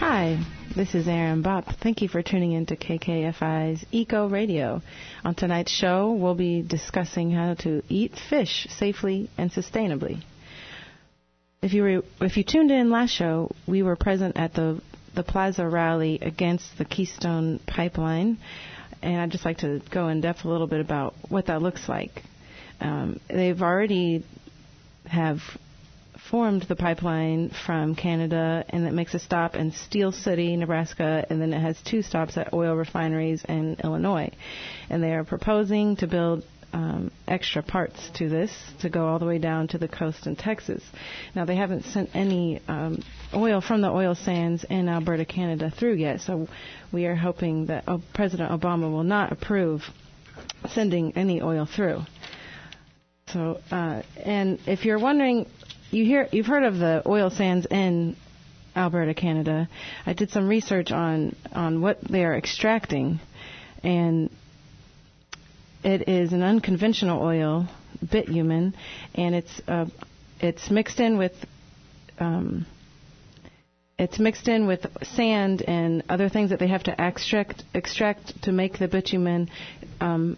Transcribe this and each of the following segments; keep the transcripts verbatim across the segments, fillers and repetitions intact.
Hi, this is Erin Bopp. Thank you for tuning in to K K F I's Eco Radio. On tonight's show, we'll be discussing how to eat fish safely and sustainably. If you were, if you tuned in last show, we were present at the the Plaza rally against the Keystone Pipeline, and I'd just like to go in depth a little bit about what that looks like. Um, they've already have formed the pipeline from Canada, and it makes a stop in Steel City, Nebraska, and then it has two stops at oil refineries in Illinois. And they are proposing to build um, extra parts to this to go all the way down to the coast in Texas. Now, they haven't sent any um, oil from the oil sands in Alberta, Canada through yet, so we are hoping that oh, President Obama will not approve sending any oil through. So, uh, and if you're wondering, You hear, you've heard of the oil sands in Alberta, Canada. I did some research on, on what they are extracting, and it is an unconventional oil, bitumen, and it's uh, it's mixed in with um, it's mixed in with sand and other things that they have to extract extract to make the bitumen um,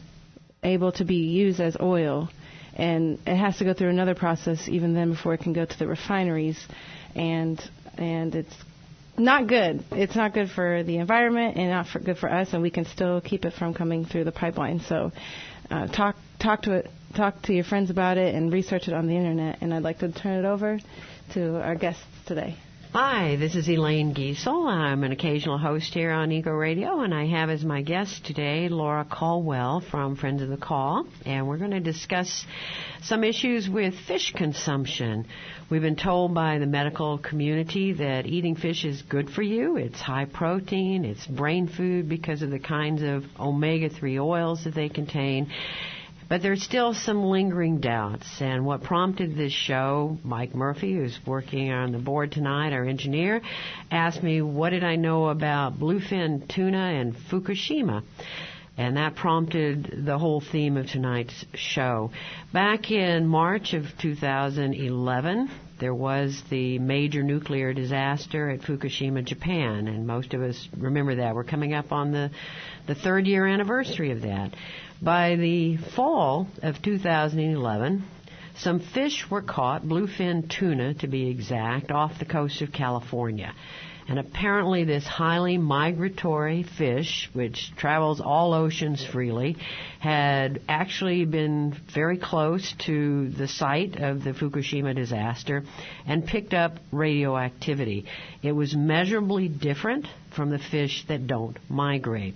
able to be used as oil. And it has to go through another process even then before it can go to the refineries, and and it's not good. It's not good for the environment and not for good for us, and we can still keep it from coming through the pipeline. So uh, talk talk to it, talk to your friends about it, and research it on the internet. And I'd like to turn it over to our guests today. Hi, this is Elaine Giesel. I'm an occasional host here on Eco Radio, and I have as my guest today Laura Caldwell from Friends of the Call, and we're going to discuss some issues with fish consumption. We've been told by the medical community that eating fish is good for you. It's high protein, it's brain food because of the kinds of omega three oils that they contain. But there's still some lingering doubts, and what prompted this show, Mike Murphy, who's working on the board tonight, our engineer, asked me what did I know about bluefin tuna and Fukushima, and that prompted the whole theme of tonight's show. Back in March of two thousand eleven, there was the major nuclear disaster at Fukushima, Japan, and most of us remember that. We're coming up on the, the third year anniversary of that. By the fall of two thousand eleven, some fish were caught, bluefin tuna to be exact, off the coast of California. And apparently this highly migratory fish, which travels all oceans freely, had actually been very close to the site of the Fukushima disaster and picked up radioactivity. It was measurably different from the fish that don't migrate.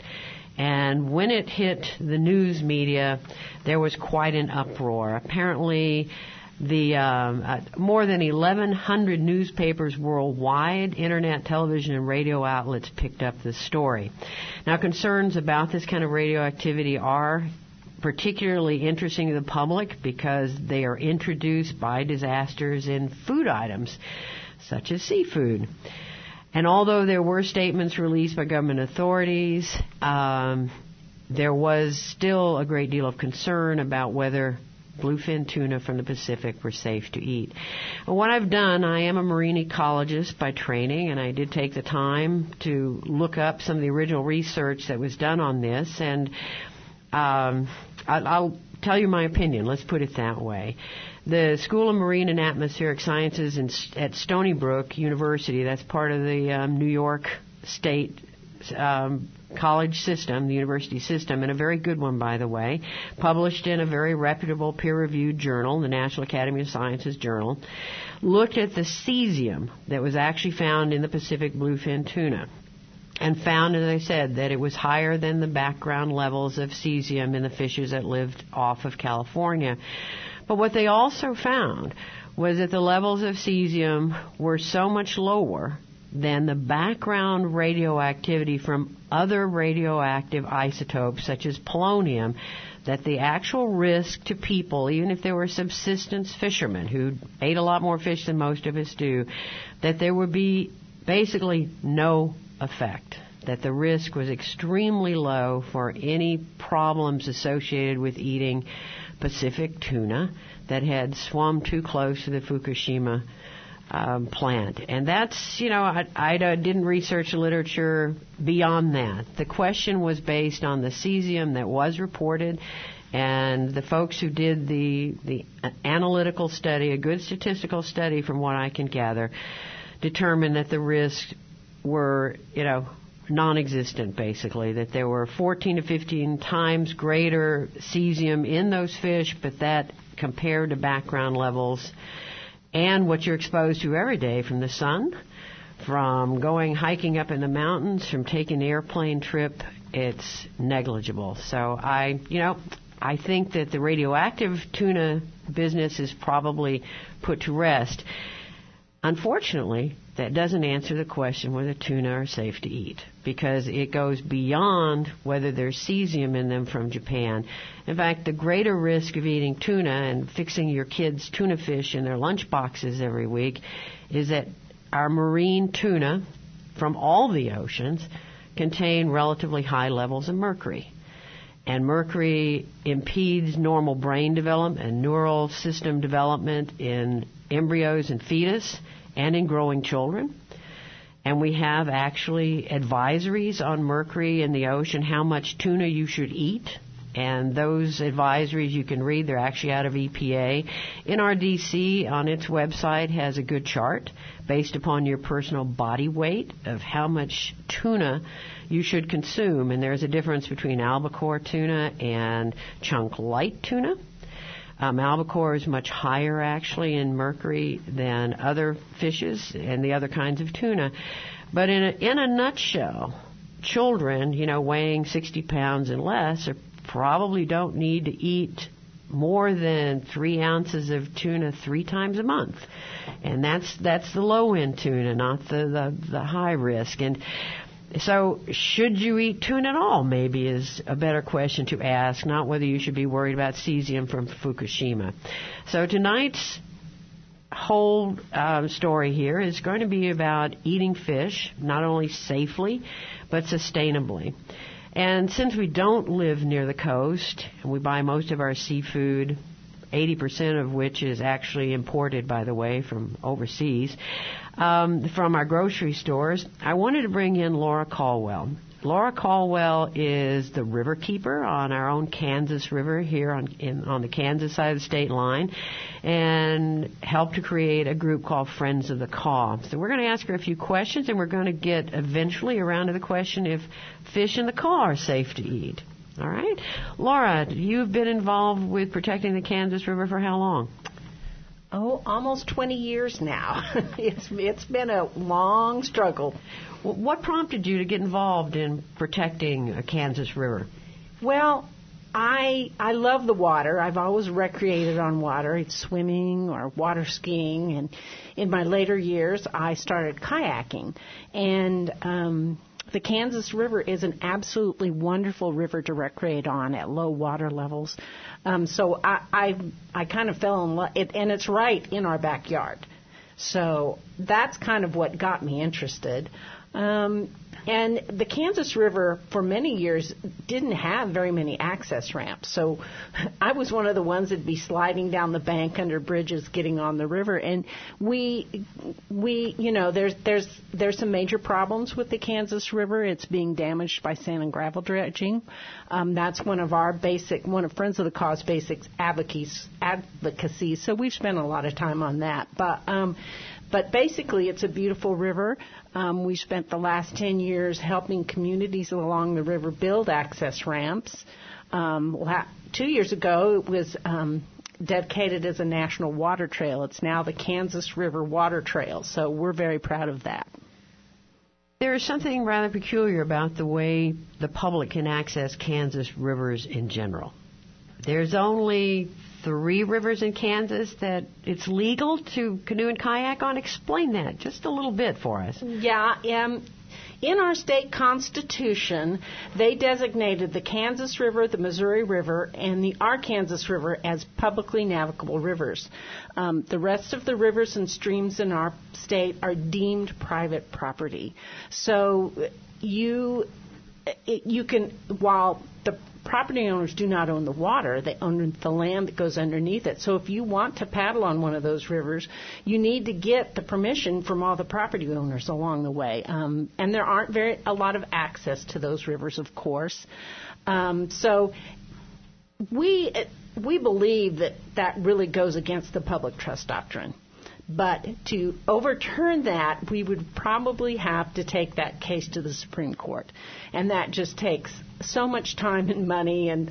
And when it hit the news media, there was quite an uproar. Apparently, the um, uh, more than eleven hundred newspapers worldwide, internet, television, and radio outlets picked up this story. Now, concerns about this kind of radioactivity are particularly interesting to the public because they are introduced by disasters in food items, such as seafood. And although there were statements released by government authorities, um, there was still a great deal of concern about whether bluefin tuna from the Pacific were safe to eat. And what I've done, I am a marine ecologist by training, and I did take the time to look up some of the original research that was done on this, and um, I'll, I'll tell you my opinion. Let's put it that way. The School of Marine and Atmospheric Sciences in, at Stony Brook University, that's part of the um, New York State um, college system, the university system, and a very good one, by the way, published in a very reputable peer-reviewed journal, the National Academy of Sciences Journal, looked at the cesium that was actually found in the Pacific bluefin tuna, and found, as I said, that it was higher than the background levels of cesium in the fishes that lived off of California. But what they also found was that the levels of cesium were so much lower than the background radioactivity from other radioactive isotopes, such as polonium, that the actual risk to people, even if they were subsistence fishermen who ate a lot more fish than most of us do, that there would be basically no effect, that the risk was extremely low for any problems associated with eating Pacific tuna that had swum too close to the Fukushima um, plant. And that's, you know, I, I didn't research literature beyond that. The question was based on the cesium that was reported, and the folks who did the, the analytical study, a good statistical study from what I can gather, determined that the risks were, you know, non-existent, basically, that there were fourteen to fifteen times greater cesium in those fish, but that compared to background levels and what you're exposed to every day from the sun, from going hiking up in the mountains, from taking an airplane trip, it's negligible. So I, you know, I think that the radioactive tuna business is probably put to rest. Unfortunately, that doesn't answer the question whether tuna are safe to eat, because it goes beyond whether there's cesium in them from Japan. In fact, the greater risk of eating tuna and fixing your kids' tuna fish in their lunch boxes every week is that our marine tuna from all the oceans contain relatively high levels of mercury. And mercury impedes normal brain development and neural system development in embryos and fetus and in growing children. And we have actually advisories on mercury in the ocean, how much tuna you should eat. And those advisories you can read, they're actually out of E P A. N R D C on its website has a good chart based upon your personal body weight of how much tuna you should consume. And there's a difference between albacore tuna and chunk light tuna. Um, albacore is much higher, actually, in mercury than other fishes and the other kinds of tuna. But in a, in a nutshell, children, you know, weighing sixty pounds and less are probably don't need to eat more than three ounces of tuna three times a month. And that's that's the low-end tuna, not the, the, the high risk. And so should you eat tuna at all, maybe, is a better question to ask, not whether you should be worried about cesium from Fukushima. So tonight's whole um, story here is going to be about eating fish, not only safely, but sustainably. And since we don't live near the coast, and we buy most of our seafood, eighty percent of which is actually imported, by the way, from overseas, um, from our grocery stores, I wanted to bring in Laura Caldwell. Laura Caldwell is the river keeper on our own Kansas River here on, in, on the Kansas side of the state line, and helped to create a group called Friends of the Caw. So we're going to ask her a few questions, and we're going to get eventually around to the question if fish in the caw are safe to eat. All right. Laura, you've been involved with protecting the Kansas River for how long? Oh, almost twenty years now. it's it's been a long struggle. What prompted you to get involved in protecting a Kansas River? Well, I I love the water. I've always recreated on water. It's swimming or water skiing. And in my later years, I started kayaking. And um, the Kansas River is an absolutely wonderful river to recreate on at low water levels. Um, so I, I I kind of fell in love, it, and it's right in our backyard. So that's kind of what got me interested. Um, and the Kansas River, for many years, didn't have very many access ramps. So I was one of the ones that'd be sliding down the bank under bridges, getting on the river. And we, we, you know, there's there's there's some major problems with the Kansas River. It's being damaged by sand and gravel dredging. Um, that's one of our basic, one of Friends of the Caw's basic advocacies. Advocacy. So we've spent a lot of time on that. But um, But basically, it's a beautiful river. Um, we spent the last ten years helping communities along the river build access ramps. Um, la- two years ago, it was um, dedicated as a national water trail. It's now the Kansas River Water Trail, so we're very proud of that. There is something rather peculiar about the way the public can access Kansas rivers in general. There's only three rivers in Kansas that it's legal to canoe and kayak on. Explain that just a little bit for us. Yeah, um, in our state constitution, they designated the Kansas River, the Missouri River, and the Arkansas River as publicly navigable rivers. Um, the rest of the rivers and streams in our state are deemed private property. So you it, you can, while the property owners do not own the water, they own the land that goes underneath it. So if you want to paddle on one of those rivers, you need to get the permission from all the property owners along the way. Um, and there aren't very a lot of access to those rivers, of course. Um, so we we believe that that really goes against the public trust doctrine. But to overturn that, we would probably have to take that case to the Supreme Court. And that just takes so much time and money, and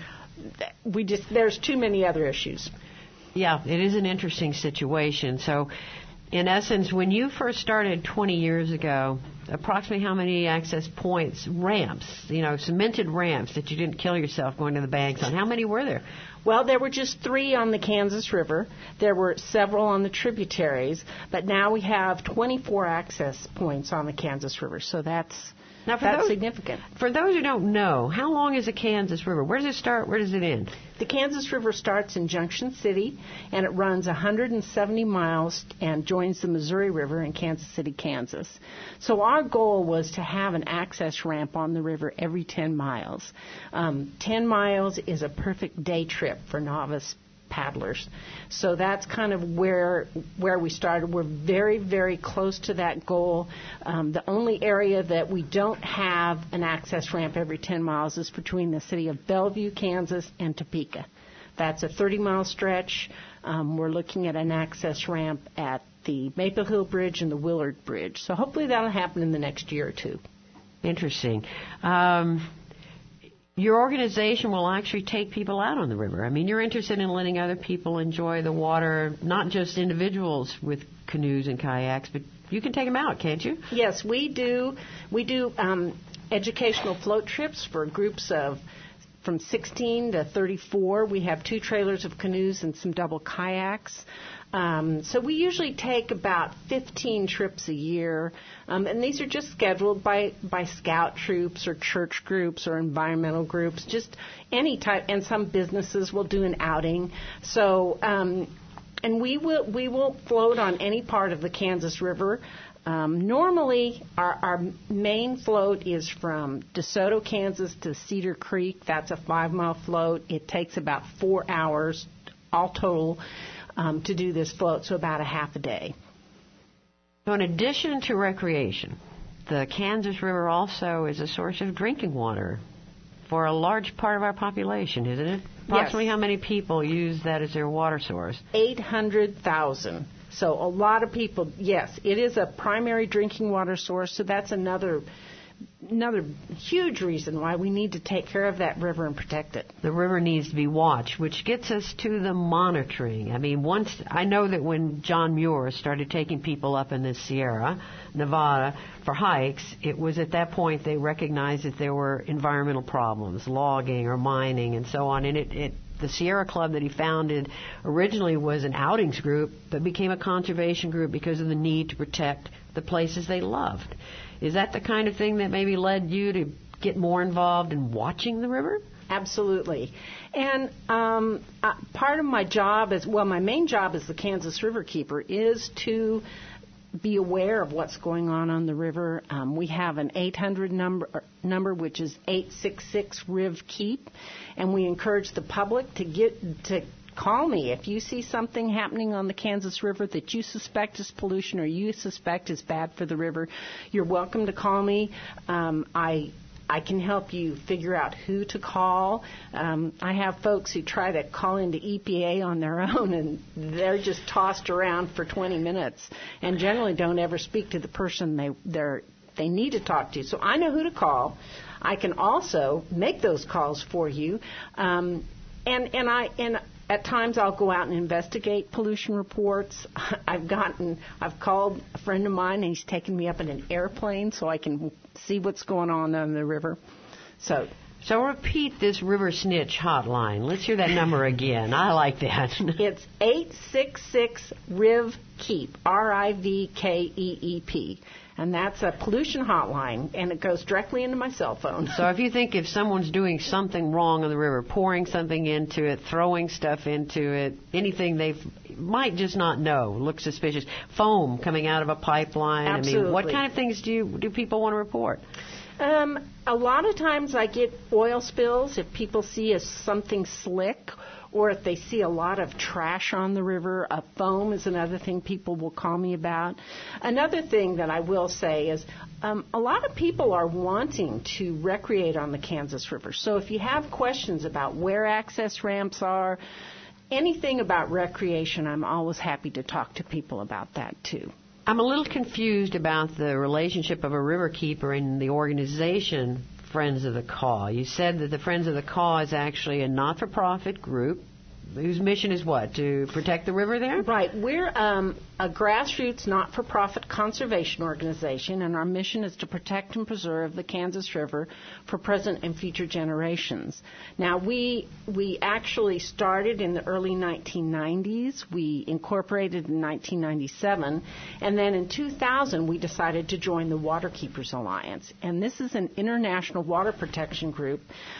we just there's too many other issues. Yeah, it is an interesting situation. So, in essence, when you first started twenty years ago, approximately how many access points, ramps, you know, cemented ramps that you didn't kill yourself going to the banks on, how many were there? Well, there were just three on the Kansas River. There were several on the tributaries, but now we have twenty-four access points on the Kansas River, so that's now for that's those, significant. For those who don't know, how long is the Kansas River? Where does it start? Where does it end? The Kansas River starts in Junction City, and it runs one hundred seventy miles and joins the Missouri River in Kansas City, Kansas. So our goal was to have an access ramp on the river every ten miles. Um, ten miles is a perfect day trip for novice paddlers. So that's kind of where where we started. We're very, very close to that goal. Um, the only area that we don't have an access ramp every ten miles is between the city of Bellevue, Kansas, and Topeka. That's a thirty-mile stretch. Um, we're looking at an access ramp at the Maple Hill Bridge and the Willard Bridge. So hopefully that'll happen in the next year or two. Interesting. Um, Your organization will actually take people out on the river. I mean, you're interested in letting other people enjoy the water, not just individuals with canoes and kayaks, but you can take them out, can't you? Yes, we do. We do um, educational float trips for groups of from sixteen to thirty-four. We have two trailers of canoes and some double kayaks. Um, so we usually take about fifteen trips a year, um, and these are just scheduled by, by scout troops or church groups or environmental groups, just any type, and some businesses will do an outing. So, um, and we will we will float on any part of the Kansas River. Um, normally, our, our main float is from DeSoto, Kansas to Cedar Creek. That's a five-mile float. It takes about four hours, all total, um, to do this float, so about a half a day. So in addition to recreation, the Kansas River also is a source of drinking water for a large part of our population, isn't it? Approximately Yes. How many people use that as their water source? eight hundred thousand. So a lot of people, yes, it is a primary drinking water source, so that's another another huge reason why we need to take care of that river and protect it. The river needs to be watched, which gets us to the monitoring. I mean, once I know that when John Muir started taking people up in the Sierra Nevada for hikes, it was at that point they recognized that there were environmental problems, logging or mining and so on, and it, it the Sierra Club that he founded originally was an outings group, but became a conservation group because of the need to protect the places they loved. Is that the kind of thing that maybe led you to get more involved in watching the river? Absolutely. And um, uh, part of my job is, well, my main job as the Kansas River Keeper is to be aware of what's going on on the river. Um, we have an eight hundred number, number which is eight six six R I V KEEP, and we encourage the public to get to call me if you see something happening on the Kansas River that you suspect is pollution or you suspect is bad for the river. You're welcome to call me. Um, I I can help you figure out who to call. Um, I have folks who try to call into E P A on their own, and they're just tossed around for twenty minutes and generally don't ever speak to the person they they're, they need to talk to. So I know who to call. I can also make those calls for you. Um, and, and I... And At times, I'll go out and investigate pollution reports. I've gotten, I've called a friend of mine, and he's taken me up in an airplane so I can see what's going on on the river. So, so repeat this River Snitch hotline. Let's hear that number again. I like that. It's eight six six R I V KEEP, R I V K E E P. And that's a pollution hotline, and it goes directly into my cell phone. So if you think if someone's doing something wrong on the river, pouring something into it, throwing stuff into it, anything they might just not know, look suspicious, foam coming out of a pipeline, Absolutely. I mean, what kind of things do you, do people want to report? Um, a lot of times I get oil spills if people see a, something slick, or if they see a lot of trash on the river. Uh, foam is another thing people will call me about. Another thing that I will say is um, a lot of people are wanting to recreate on the Kansas River. So if you have questions about where access ramps are, anything about recreation, I'm always happy to talk to people about that too. I'm a little confused about the relationship of a river keeper and the organization Friends of the Kaw. You said that the Friends of the Kaw is actually a not-for-profit group whose mission is what? To protect the river there? Right. We're um, a grassroots, not-for-profit conservation organization, and our mission is to protect and preserve the Kansas River for present and future generations. Now, we we actually started in the early nineteen nineties. We incorporated in nineteen ninety-seven, and then in two thousand, we decided to join the Waterkeepers Alliance. And this is an international water protection group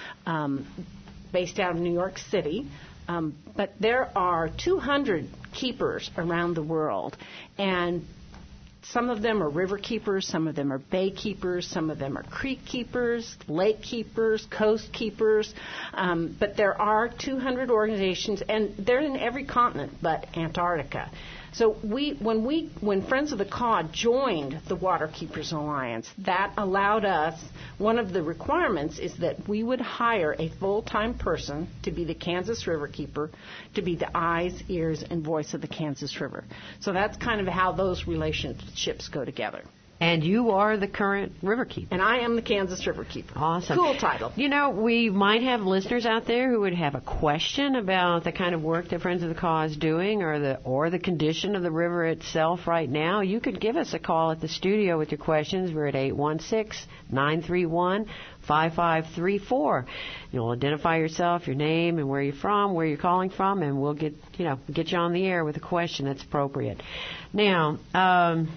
um, based out of New York City. Um, but there are two hundred keepers around the world, and some of them are river keepers, some of them are bay keepers, some of them are creek keepers, lake keepers, coast keepers. Um, but there are two hundred organizations, and they're in every continent but Antarctica. So we, when we, when Friends of the Kaw joined the Waterkeepers Alliance, that allowed us. One of the requirements is that we would hire a full-time person to be the Kansas River Keeper, to be the eyes, ears, and voice of the Kansas River. So that's kind of how those relationships go together. And you are the current river keeper. And I am the Kansas River Keeper. Awesome. Cool title. You know, we might have listeners out there who would have a question about the kind of work that Friends of the Kaw is doing, or the or the condition of the river itself right now. You could give us a call at the studio with your questions. We're at eight one six, nine three one, five five three four. You'll identify yourself, your name, and where you're from, where you're calling from, and we'll get you know get you on the air with a question that's appropriate. Now, um,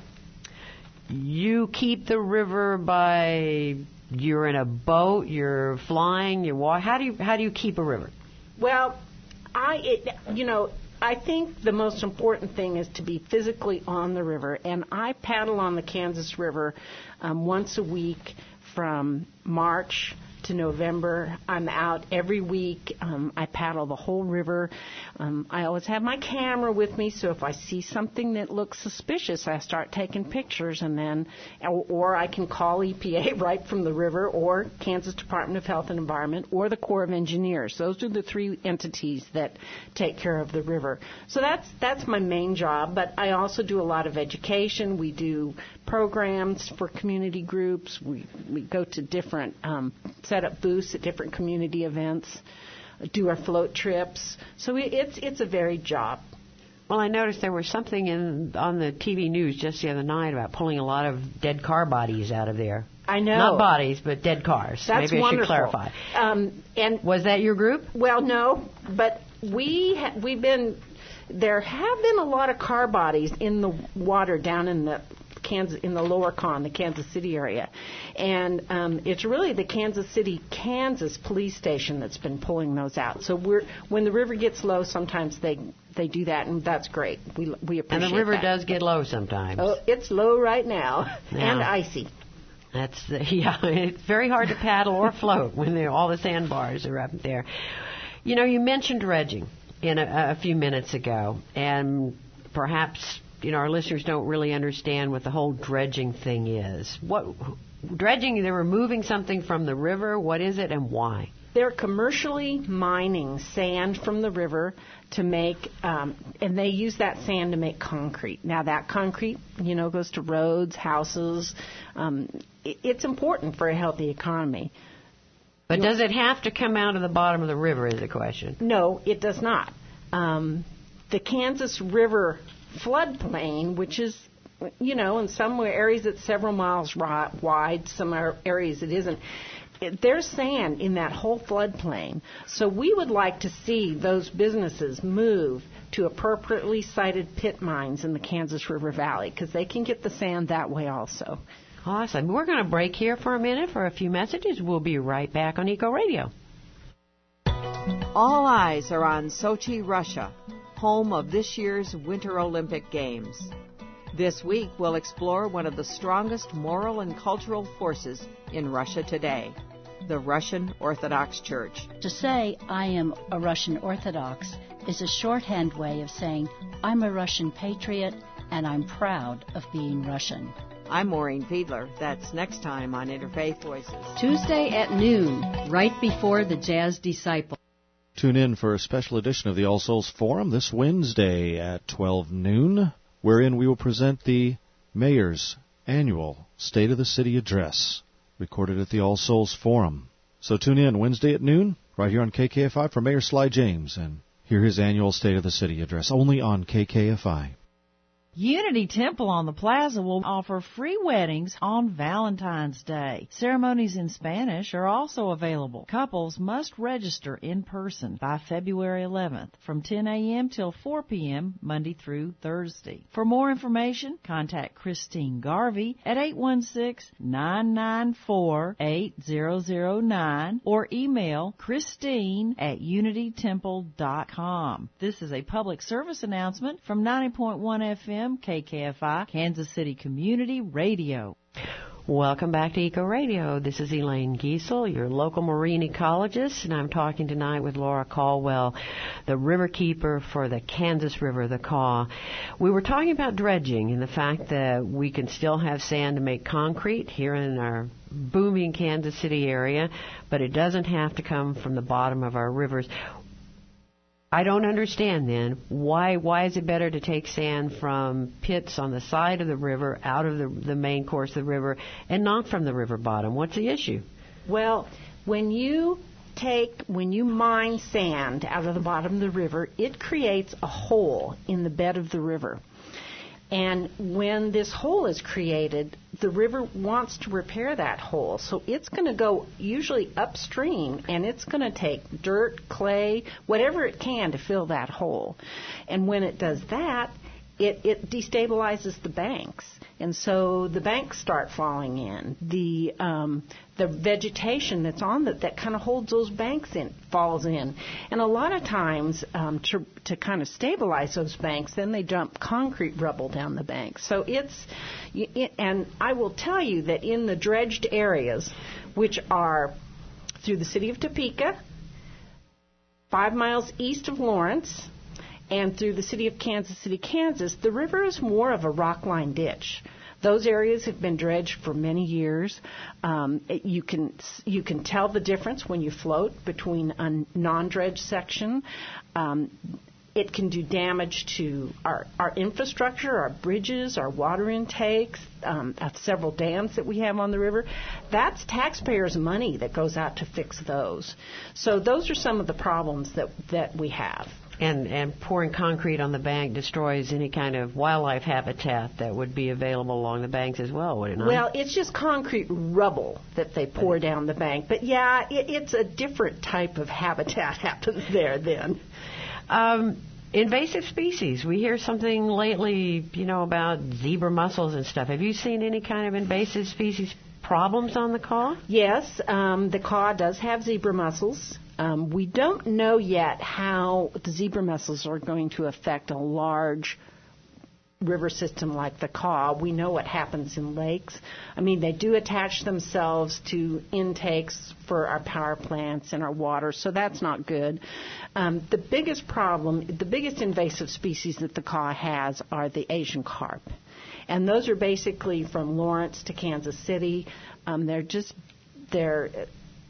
you keep the river by, you're in a boat, you're flying, you're walking. How do you how do you keep a river? Well, I it, you know I think the most important thing is to be physically on the river, and I paddle on the Kansas River um, once a week from March to November. I'm out every week. Um, I paddle the whole river. Um, I always have my camera with me, so if I see something that looks suspicious, I start taking pictures, and then, or, or I can call E P A right from the river, or Kansas Department of Health and Environment, or the Corps of Engineers. Those are the three entities that take care of the river. So that's that's my main job, but I also do a lot of education. We do programs for community groups. We we go to different um, set up booths at different community events, do our float trips. So we, it's it's a varied job. Well, I noticed there was something in on the T V news just the other night about pulling a lot of dead car bodies out of there. I know. Not bodies, but dead cars. That's Maybe I wonderful. should clarify. Um, and was that your group? Well, no, but we ha- we've been there have been a lot of car bodies in the water down in the Kansas, in the lower con, the Kansas City area. And um, it's really the Kansas City, Kansas police station that's been pulling those out. So we're when the river gets low, sometimes they they do that, and that's great. We we appreciate that. And the river that. does get low sometimes. Oh, it's low right now, yeah. and icy. That's the, yeah. It's very hard to paddle or float when all the sandbars are up there. You know, you mentioned dredging in a, a few minutes ago, and perhaps you know our listeners don't really understand what the whole dredging thing is. What dredging? They're removing something from the river. What is it, and why? They're commercially mining sand from the river to make, um, and they use that sand to make concrete. Now, that concrete, you know, goes to roads, houses. Um, it, it's important for a healthy economy. But does it have to come out of the bottom of the river is the question. No, it does not. Um, the Kansas River floodplain, which is, you know, in some areas it's several miles wide, some areas it isn't. it, there's sand in that whole floodplain. So we would like to see those businesses move to appropriately sited pit mines in the Kansas River Valley, because they can get the sand that way also. Awesome. We're going to break here for a minute for a few messages. We'll be right back on Eco Radio. All eyes are on Sochi, Russia, home of this year's Winter Olympic Games. This week, we'll explore one of the strongest moral and cultural forces in Russia today, the Russian Orthodox Church. To say I am a Russian Orthodox is a shorthand way of saying I'm a Russian patriot and I'm proud of being Russian. I'm Maureen Fiedler. That's next time on Interfaith Voices. Tuesday at noon, right before the Jazz Disciple. Tune in for a special edition of the All Souls Forum this Wednesday at twelve noon, wherein we will present the Mayor's annual State of the City Address, recorded at the All Souls Forum. So tune in Wednesday at noon, right here on K K F I, for Mayor Sly James, and hear his annual State of the City Address, only on K K F I. Unity Temple on the Plaza will offer free weddings on Valentine's Day. Ceremonies in Spanish are also available. Couples must register in person by February eleventh from ten a.m. till four p.m. Monday through Thursday. For more information, contact Christine Garvey at eight one six, nine nine four, eight zero zero nine or email Christine at unity temple dot com. This is a public service announcement from ninety point one F M K K F I, Kansas City Community Radio. Welcome back to Eco Radio. This is Elaine Giesel, your local marine ecologist, and I'm talking tonight with Laura Caldwell, the riverkeeper for the Kansas River, the Kaw. We were talking about dredging and the fact that we can still have sand to make concrete here in our booming Kansas City area, but it doesn't have to come from the bottom of our rivers. I don't understand then why why is it better to take sand from pits on the side of the river, out of the, the main course of the river, and not from the river bottom? What's the issue? Well, when you take when you mine sand out of the bottom of the river, it creates a hole in the bed of the river. And when this hole is created, the river wants to repair that hole. So it's going to go usually upstream, and it's going to take dirt, clay, whatever it can to fill that hole. And when it does that, it, it destabilizes the banks. And so the banks start falling in. The um, the vegetation that's on that that kind of holds those banks in falls in. And a lot of times um, to to kind of stabilize those banks, then they dump concrete rubble down the banks. So it's it, and I will tell you that in the dredged areas, which are through the city of Topeka, five miles east of Lawrence, and through the city of Kansas City, Kansas, the river is more of a rock-lined ditch. Those areas have been dredged for many years. Um, it, you can you can tell the difference when you float between a non-dredged section. Um, it can do damage to our, our infrastructure, our bridges, our water intakes, um, uh, several dams that we have on the river. That's taxpayers' money that goes out to fix those. So those are some of the problems that, that we have. And, and pouring concrete on the bank destroys any kind of wildlife habitat that would be available along the banks as well, would it not? Well, it's just concrete rubble that they pour down the bank. But, yeah, it, it's a different type of habitat happens there then. Um, invasive species. We hear something lately, you know, about zebra mussels and stuff. Have you seen any kind of invasive species problems on the Kaw? Yes, um, the Kaw does have zebra mussels. Um, we don't know yet how the zebra mussels are going to affect a large river system like the Kaw. We know what happens in lakes. I mean, they do attach themselves to intakes for our power plants and our water, so that's not good. Um, the biggest problem, the biggest invasive species that the Kaw has are the Asian carp. And those are basically from Lawrence to Kansas City. Um, they're just, they're...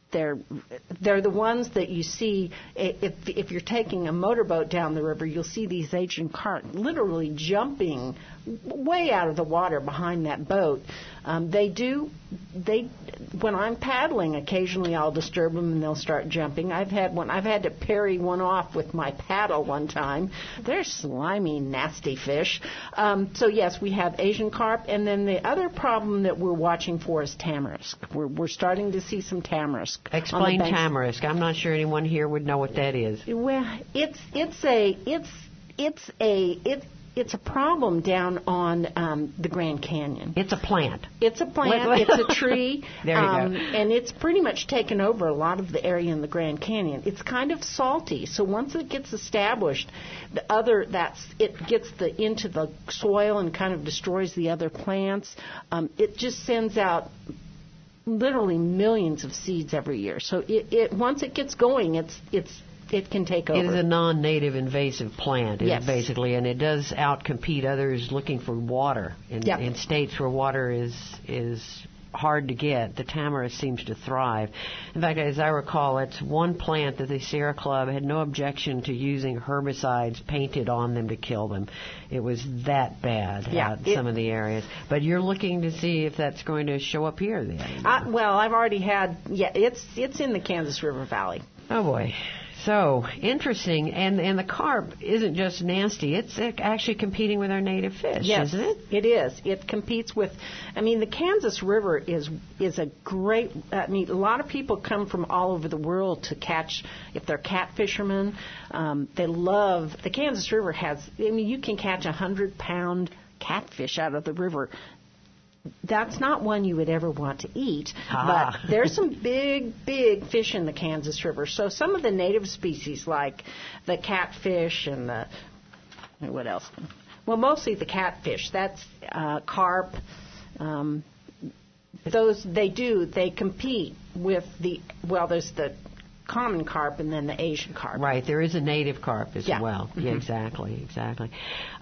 they're they're the ones that you see if if you're taking a motorboat down the river, you'll see these Asian carp literally jumping way out of the water behind that boat. Um, they do they when I'm paddling, occasionally I'll disturb them and they'll start jumping. I've had one I've had to parry one off with my paddle one time. They're slimy, nasty fish. Um, so yes, we have Asian carp, and then the other problem that we're watching for is tamarisk. We're we're starting to see some tamarisk. Explain tamarisk. I'm not sure anyone here would know what that is. Well, it's it's a it's it's a it. It's a problem down on um, the Grand Canyon. It's a plant. It's a plant. It's a tree. There you um, go. And it's pretty much taken over a lot of the area in the Grand Canyon. It's kind of salty, so once it gets established, the other that's it gets the into the soil and kind of destroys the other plants. Um, it just sends out literally millions of seeds every year. So it, it once it gets going, it's it's it can take over. It is a non-native invasive plant, yes. basically, and it does outcompete others looking for water in, yep. in states where water is is hard to get. The tamarisk seems to thrive. In fact, as I recall, it's one plant that the Sierra Club had no objection to using herbicides painted on them to kill them. It was that bad yeah, out in it, some of the areas. But you're looking to see if that's going to show up here then. Uh, well, I've already had, yeah, it's it's in the Kansas River Valley. Oh, boy. So, interesting. And and the carp isn't just nasty. It's actually competing with our native fish, yes, isn't it? It is. It competes with, I mean, the Kansas River is is a great, I mean, a lot of people come from all over the world to catch, if they're cat fishermen, um, they love, the Kansas River has, I mean, you can catch a one hundred pound catfish out of the river. That's not one you would ever want to eat, ah. but there's some big, big fish in the Kansas River. So some of the native species, like the catfish and the, what else? Well, mostly the catfish. That's uh, carp. Um, those, they do, they compete with the, well, there's the common carp and then the Asian carp. Right, there is a native carp as yeah. well. Mm-hmm. Yeah, exactly, exactly.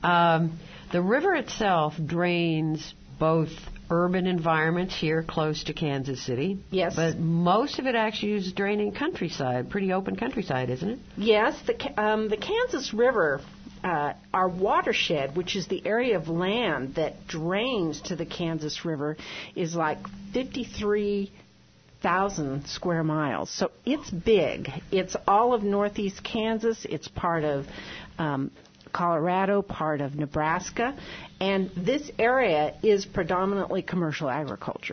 Um, the river itself drains both urban environments here close to Kansas City. Yes. But most of it actually is draining countryside, pretty open countryside, isn't it? Yes. The, um, the Kansas River, uh, our watershed, which is the area of land that drains to the Kansas River, is like fifty-three thousand square miles. So it's big. It's all of northeast Kansas. It's part of um, Colorado, part of Nebraska, and this area is predominantly commercial agriculture.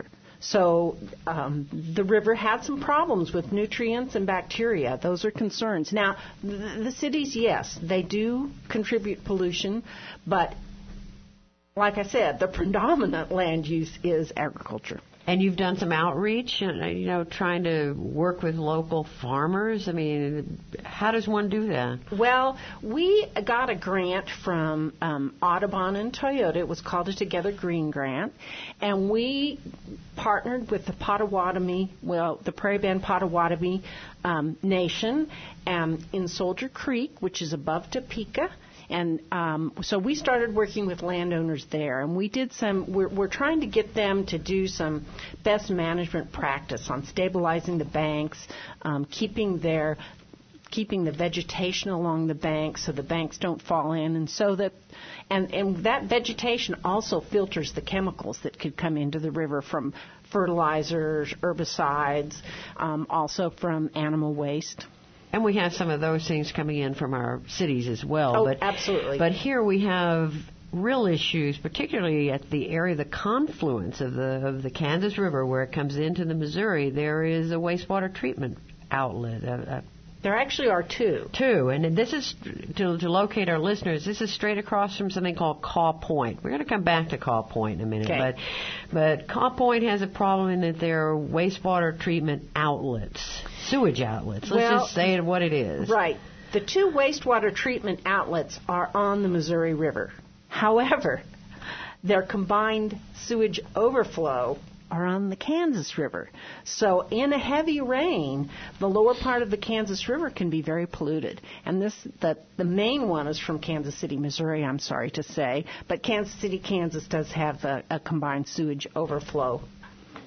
So um, the river had some problems with nutrients and bacteria. Those are concerns. Now, the, the cities, yes, they do contribute pollution, but like I said, the predominant land use is agriculture. And you've done some outreach, you know, trying to work with local farmers. I mean, how does one do that? Well, we got a grant from um, Audubon and Toyota. It was called a Together Green Grant. And we partnered with the Potawatomi, well, the Prairie Band Potawatomi um, Nation um, in Soldier Creek, which is above Topeka. And um, so we started working with landowners there, and we did some, we're, we're trying to get them to do some best management practice on stabilizing the banks, um, keeping their, keeping the vegetation along the banks so the banks don't fall in, and so that, and, and that vegetation also filters the chemicals that could come into the river from fertilizers, herbicides, um, also from animal waste. And we have some of those things coming in from our cities as well. Oh, but, absolutely. But here we have real issues, particularly at the area, the confluence of the of the Kansas River, where it comes into the Missouri. There is a wastewater treatment outlet. A, a there actually are two. Two, and this is to, to locate our listeners. This is straight across from something called Caw Point. We're going to come back to Caw Point in a minute, okay. but but Caw Point has a problem in that there are wastewater treatment outlets, sewage outlets. Let's well, just say it what it is. Right. The two wastewater treatment outlets are on the Missouri River. However, their combined sewage overflow are on the Kansas River. So in a heavy rain, the lower part of the Kansas River can be very polluted. And this, the, the main one is from Kansas City, Missouri, I'm sorry to say. But Kansas City, Kansas does have a, a combined sewage overflow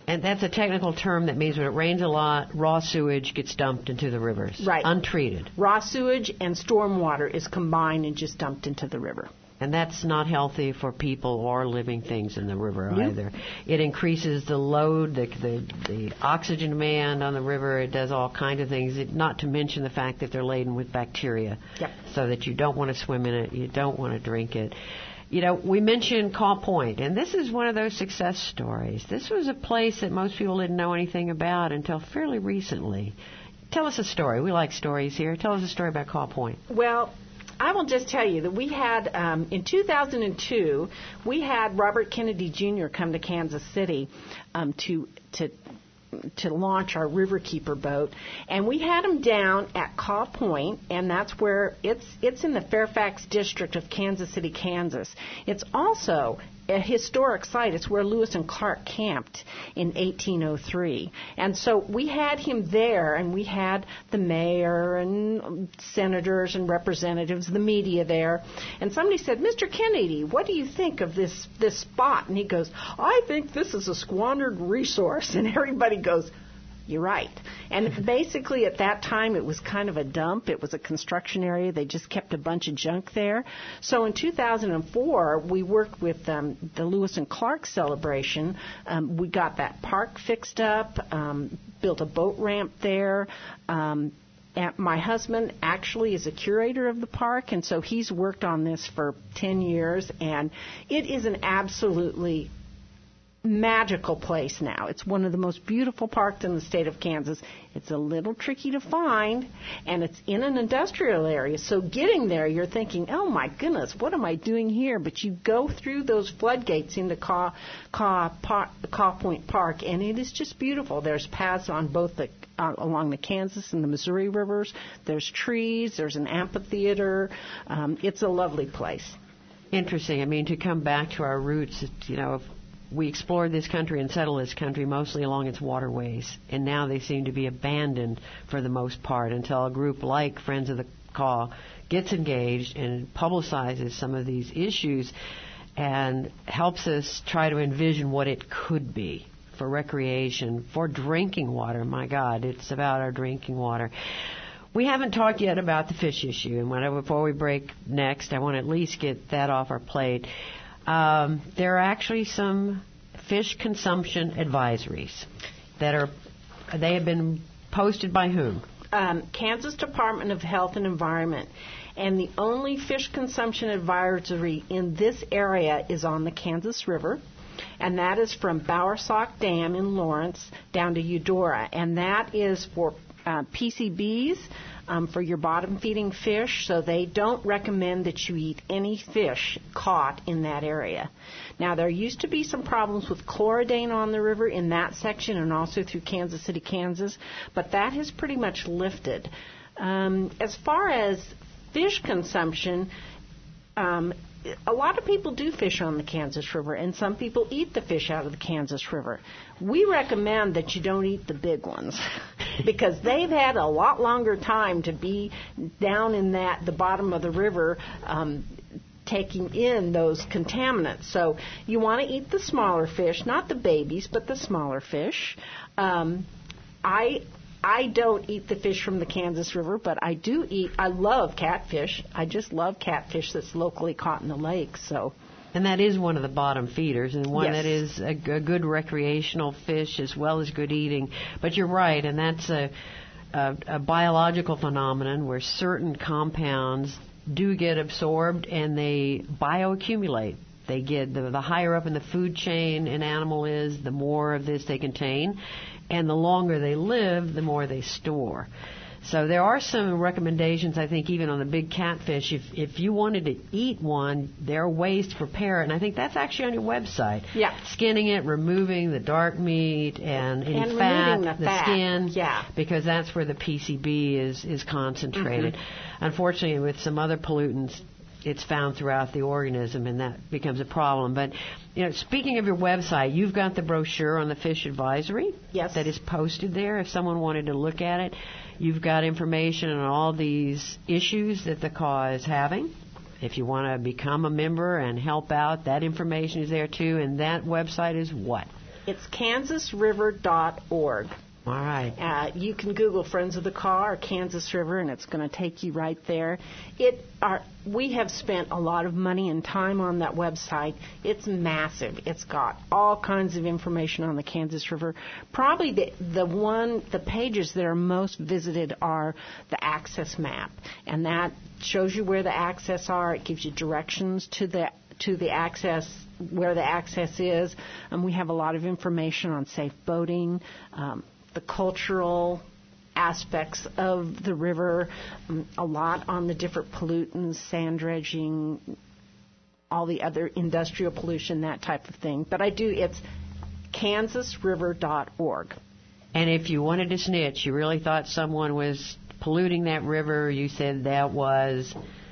And that's a technical term that means when it rains a lot, raw sewage gets dumped into the rivers. Right. Untreated. Raw sewage and storm water is combined and just dumped into the river. And that's not healthy for people or living things in the river Nope. either. It increases the load, the, the the oxygen demand on the river. It does all kinds of things, it, not to mention the fact that they're laden with bacteria. Yep. So that you don't want to swim in it, you don't want to drink it. You know, we mentioned Caw Point, and this is one of those success stories. This was a place that most people didn't know anything about until fairly recently. Tell us a story. We like stories here. Tell us a story about Caw Point. Well, I will just tell you that we had, um, in two thousand two, we had Robert Kennedy Junior come to Kansas City um, to to to launch our Riverkeeper boat, and we had him down at Caw Point, and that's where it's it's in the Fairfax district of Kansas City, Kansas. It's also a historic site. It's where Lewis and Clark camped in eighteen oh three. And so we had him there, and we had the mayor and senators and representatives, the media there. And somebody said, Mister Kennedy, what do you think of this, this spot? And he goes, I think this is a squandered resource. And everybody goes, you're right. And basically at that time it was kind of a dump. It was a construction area. They just kept a bunch of junk there. So in two thousand four, we worked with um, the Lewis and Clark celebration. Um, we got that park fixed up, um, built a boat ramp there. Um, and my husband actually is a curator of the park, and so he's worked on this for ten years. And it is an absolutely magical place now. It's one of the most beautiful parks in the state of Kansas. It's a little tricky to find, and it's in an industrial area. So getting there, you're thinking, oh my goodness, what am I doing here? But you go through those floodgates into Caw, Caw, Par- Caw Point Park, and it is just beautiful. There's paths on both the uh, along the Kansas and the Missouri rivers. There's trees. There's an amphitheater. Um, it's a lovely place. Interesting. I mean, to come back to our roots, you know, we explored this country and settled this country mostly along its waterways, and now they seem to be abandoned for the most part until a group like Friends of the Caw gets engaged and publicizes some of these issues and helps us try to envision what it could be for recreation, for drinking water. My God, it's about our drinking water. We haven't talked yet about the fish issue, and whenever, before we break next, I want to at least get that off our plate. Um, there are actually some fish consumption advisories that are, they have been posted by whom? Um, Kansas Department of Health and Environment. And the only fish consumption advisory in this area is on the Kansas River. And that is from Bowersock Dam in Lawrence down to Eudora. And that is for uh, P C Bs, um, for your bottom-feeding fish. So they don't recommend that you eat any fish caught in that area. Now, there used to be some problems with chloridane on the river in that section and also through Kansas City, Kansas, but that has pretty much lifted. Um, as far as fish consumption, um, a lot of people do fish on the Kansas River, and some people eat the fish out of the Kansas River. We recommend that you don't eat the big ones because they've had a lot longer time to be down in that the bottom of the river um, taking in those contaminants. So you want to eat the smaller fish, not the babies, but the smaller fish. Um, I I don't eat the fish from the Kansas River, but I do eat, I love catfish. I just love catfish that's locally caught in the lake. So, and that is one of the bottom feeders, and one yes. that is a, a good recreational fish as well as good eating. But you're right, and that's a, a, a biological phenomenon where certain compounds do get absorbed and they bioaccumulate. They get the, the higher up in the food chain an animal is, the more of this they contain. And the longer they live, the more they store. So there are some recommendations, I think, even on the big catfish. If if you wanted to eat one, there are ways to prepare it. And I think that's actually on your website. Yeah. Skinning it, removing the dark meat and any and fat, the, the fat. skin. Yeah. Because that's where the P C B is, is concentrated. Mm-hmm. Unfortunately, with some other pollutants, it's found throughout the organism, and that becomes a problem. But, you know, speaking of your website, you've got the brochure on the fish advisory. Yes. That is posted there if someone wanted to look at it. You've got information on all these issues that the Caw is having. If you want to become a member and help out, that information is there too. And that website is what? It's kansas river dot org. All right. Uh, you can Google Friends of the Car or Kansas River, and it's going to take you right there. It are, we have spent a lot of money and time on that website. It's massive. It's got all kinds of information on the Kansas River. Probably the, the one, the pages that are most visited are the access map, and that shows you where the access are. It gives you directions to the to the access, where the access is. And we have a lot of information on safe boating, um, the cultural aspects of the river, um, a lot on the different pollutants, sand dredging, all the other industrial pollution, that type of thing. But I do, it's kansas river dot org. And if you wanted to snitch, you really thought someone was polluting that river, you said that was...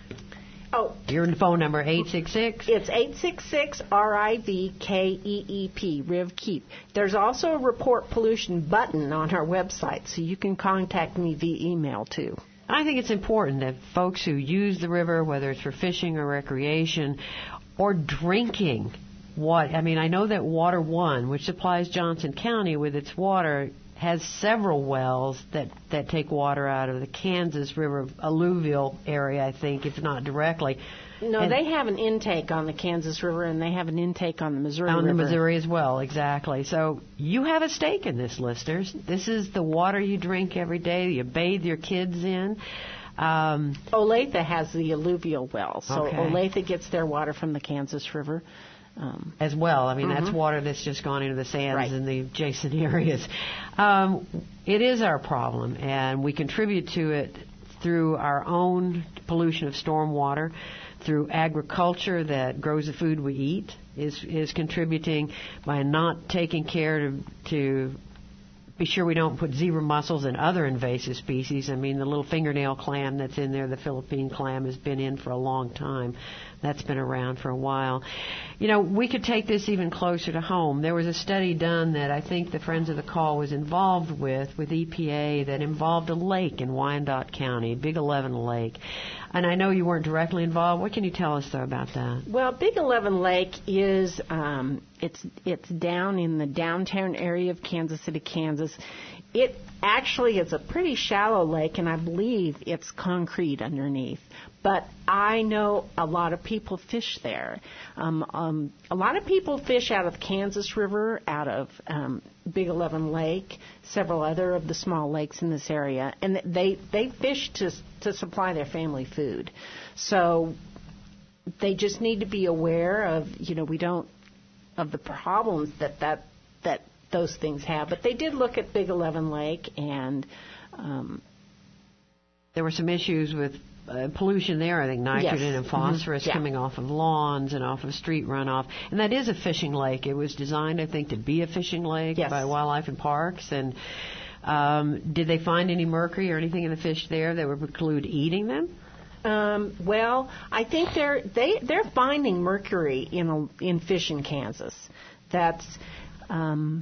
Oh, your phone number, eight six six? It's eight six six R I V K E E P, Riv Keep. There's also a report pollution button on our website, so you can contact me via email, too. I think it's important that folks who use the river, whether it's for fishing or recreation or drinking, what I mean, I know that Water One, which supplies Johnson County with its water, has several wells that, that take water out of the Kansas River alluvial area, I think, if not directly. No, and they have an intake on the Kansas River, and they have an intake on the Missouri on River. On the Missouri as well, exactly. So you have a stake in this, listeners. This is the water you drink every day, you bathe your kids in. Um, Olathe has the alluvial well, so okay. Olathe gets their water from the Kansas River. Um, as well. I mean, mm-hmm. that's water that's just gone into the sands right. in the adjacent areas. Um, it is our problem, and we contribute to it through our own pollution of storm water, through agriculture that grows the food we eat, is is contributing by not taking care to to be sure we don't put zebra mussels and other invasive species. I mean, the little fingernail clam that's in there, the Philippine clam, has been in for a long time. That's been around for a while. You know, we could take this even closer to home. There was a study done that I think the Friends of the Call was involved with, with E P A, that involved a lake in Wyandotte County, Big Eleven Lake. And I know you weren't directly involved. What can you tell us, though, about that? Well, Big Eleven Lake is, um, it's it's down in the downtown area of Kansas City, Kansas. It actually is a pretty shallow lake, and I believe it's concrete underneath. But I know a lot of people fish there. Um, um, a lot of people fish out of the Kansas River, out of um, Big Eleven Lake, several other of the small lakes in this area, and they they fish to to supply their family food. So they just need to be aware of, you know, we don't of the problems that that that those things have. But they did look at Big Eleven Lake, and um, there were some issues with Uh, pollution there, I think nitrogen yes. and phosphorus mm-hmm. yeah. coming off of lawns and off of street runoff. And that is a fishing lake. It was designed, I think, to be a fishing lake yes. by Wildlife and Parks. And um, did they find any mercury or anything in the fish there that would preclude eating them? Um, well, I think they're they they're finding mercury in a, in fish in Kansas. That's um,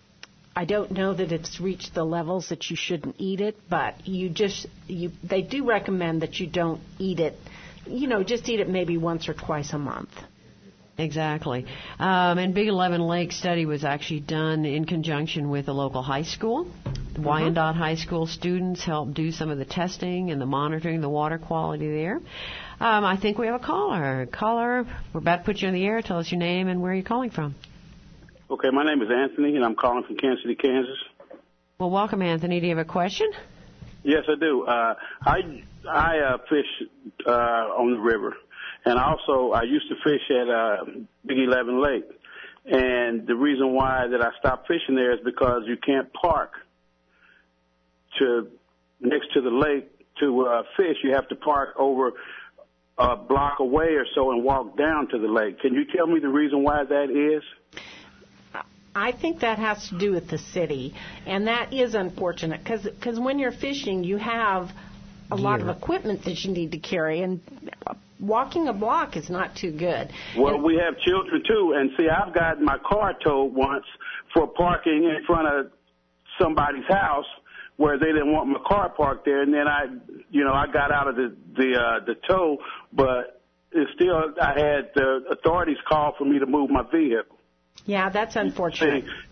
I don't know that it's reached the levels that you shouldn't eat it, but you just you they do recommend that you don't eat it. You know, just eat it maybe once or twice a month. Exactly. Um, and Big Eleven Lake study was actually done in conjunction with a local high school. The mm-hmm. Wyandotte High School students helped do some of the testing and the monitoring the water quality there. Um, I think we have a caller. Caller, we're about to put you in the air. Tell us your name and where you're calling from. Okay, my name is Anthony, and I'm calling from Kansas City, Kansas. Well, welcome, Anthony. Do you have a question? Yes, I do. Uh, I I uh, fish uh, on the river, and also I used to fish at uh, Big Eleven Lake. And the reason why that I stopped fishing there is because you can't park to next to the lake to uh, fish. You have to park over a block away or so and walk down to the lake. Can you tell me the reason why that is? I think that has to do with the city, and that is unfortunate because when you're fishing, you have a Gear. lot of equipment that you need to carry, and walking a block is not too good. Well, and, we have children, too, and see, I've got my car towed once for parking in front of somebody's house where they didn't want my car parked there, and then I, you know, I got out of the the, uh, the tow, but it's still, I had the authorities call for me to move my vehicle. Yeah, that's unfortunate.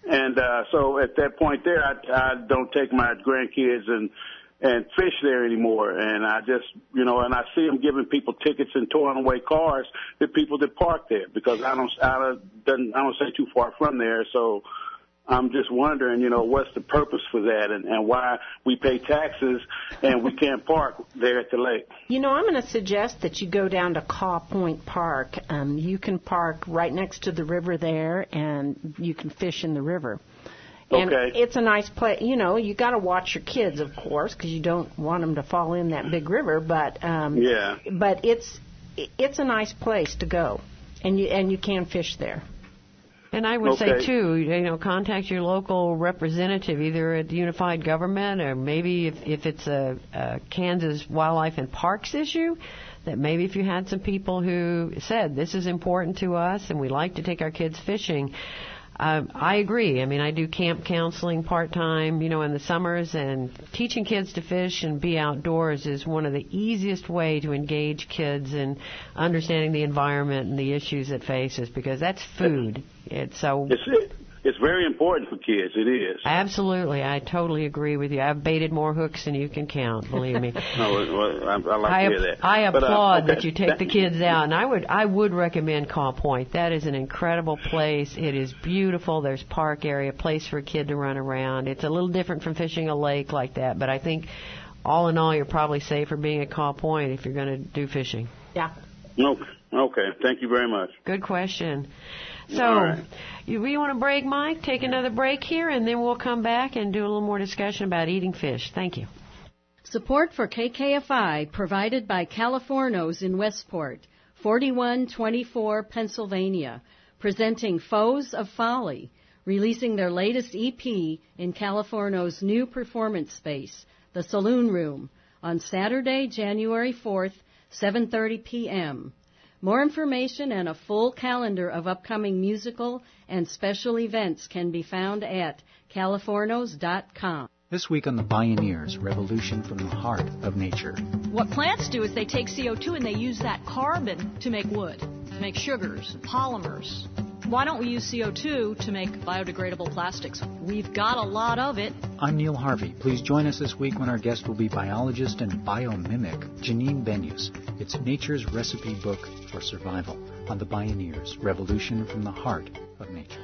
And uh, so at that point there, I, I don't take my grandkids and and fish there anymore. And I just, you know, and I see them giving people tickets and towing away cars to people that park there because I don't, I don't, doesn't, I don't stay too far from there. So I'm just wondering, you know, what's the purpose for that and, and why we pay taxes and we can't park there at the lake. You know, I'm going to suggest that you go down to Caw Point Park. Um, you can park right next to the river there, and you can fish in the river. And okay. It's a nice place. You know, you got to watch your kids, of course, because you don't want them to fall in that big river. But um, yeah. But it's it's a nice place to go, and you and you can fish there. And I would okay. say, too, you know, contact your local representative, either at the Unified Government or maybe if, if it's a, a Kansas Wildlife and Parks issue, that maybe if you had some people who said, this is important to us and we like to take our kids fishing. Uh, I agree. I mean, I do camp counseling part-time, you know, in the summers, and teaching kids to fish and be outdoors is one of the easiest way to engage kids in understanding the environment and the issues it faces, because that's food. It's so... It's it. It's very important for kids. It is. Absolutely. I totally agree with you. I've baited more hooks than you can count, believe me. no, well, I, I like I, to hear that. I applaud but, uh, okay. that you take the kids out, and I would I would recommend Caw Point. That is an incredible place. It is beautiful. There's park area, place for a kid to run around. It's a little different from fishing a lake like that, but I think all in all, you're probably safer being at Caw Point if you're going to do fishing. Yeah. Okay. Okay. Thank you very much. Good question. So, right. you, we want to break, Mike? Take another break here, and then we'll come back and do a little more discussion about eating fish. Thank you. Support for K K F I provided by Californos in Westport, forty-one twenty-four Pennsylvania, presenting Foes of Folly, releasing their latest E P in Californo's new performance space, the Saloon Room, on Saturday, January fourth, seven thirty p.m. More information and a full calendar of upcoming musical and special events can be found at californos dot com. This week on The Bioneers, Revolution from the Heart of Nature. What plants do is they take C O two and they use that carbon to make wood, to make sugars, polymers. Why don't we use C O two to make biodegradable plastics? We've got a lot of it. I'm Neil Harvey. Please join us this week when our guest will be biologist and biomimic Janine Benyus. It's Nature's Recipe Book for Survival on The Bioneers, Revolution from the Heart of Nature.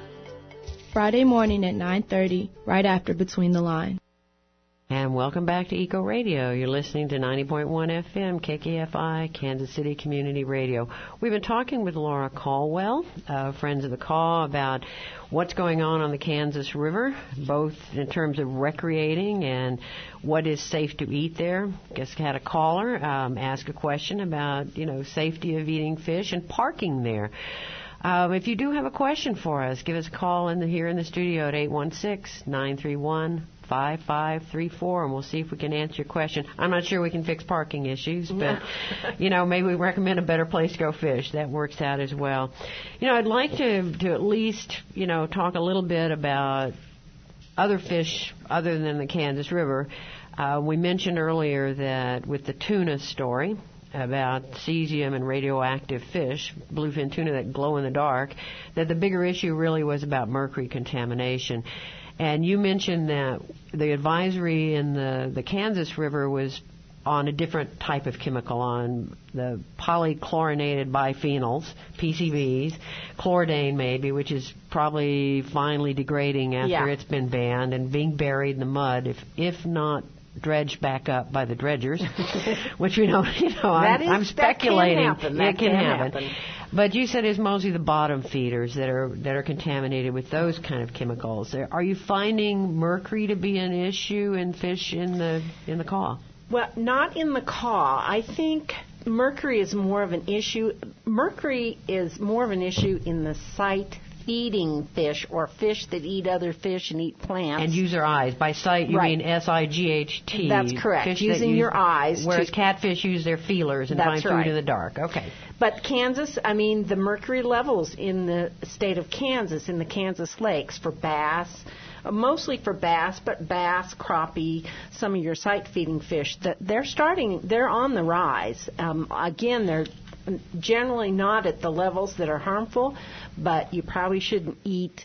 Friday morning at nine thirty, right after Between the Lines. And welcome back to Eco Radio. You're listening to ninety point one F M, K K F I, Kansas City Community Radio. We've been talking with Laura Caldwell, uh, Friends of the Caw, about what's going on on the Kansas River, both in terms of recreating and what is safe to eat there. Guess I had a caller um, ask a question about, you know, safety of eating fish and parking there. Um, if you do have a question for us, give us a call in the, here in the studio at eight one six, nine three one, five five three four, and we'll see if we can answer your question. I'm not sure we can fix parking issues, but, you know, maybe we recommend a better place to go fish. That works out as well. You know, I'd like to, to at least, you know, talk a little bit about other fish other than the Kansas River. Uh, we mentioned earlier that with the tuna story about cesium and radioactive fish, bluefin tuna that glow in the dark, that the bigger issue really was about mercury contamination. And you mentioned that the advisory in the, the Kansas River was on a different type of chemical, on the polychlorinated biphenyls, P C Bs, chlordane maybe, which is probably finally degrading after yeah. it's been banned and being buried in the mud, if if not dredged back up by the dredgers, which we don't, you know, I'm, is, I'm speculating. That can happen. That it can, can happen. happen. But you said it's mostly the bottom feeders that are that are contaminated with those kind of chemicals. Are you finding mercury to be an issue in fish in the in the Caw? Well, not in the Caw. I think mercury is more of an issue. Mercury is more of an issue in the sight feeding fish, or fish that eat other fish and eat plants. And use their eyes. By sight, you right. mean S I G H T. That's correct. Fish Using use, your eyes. Whereas to, catfish use their feelers and That's find right. food in the dark. Okay. But Kansas, I mean, the mercury levels in the state of Kansas, in the Kansas lakes for bass, mostly for bass, but bass, crappie, some of your sight-feeding fish, that they're starting, they're on the rise. Um, again, they're generally not at the levels that are harmful, but you probably shouldn't eat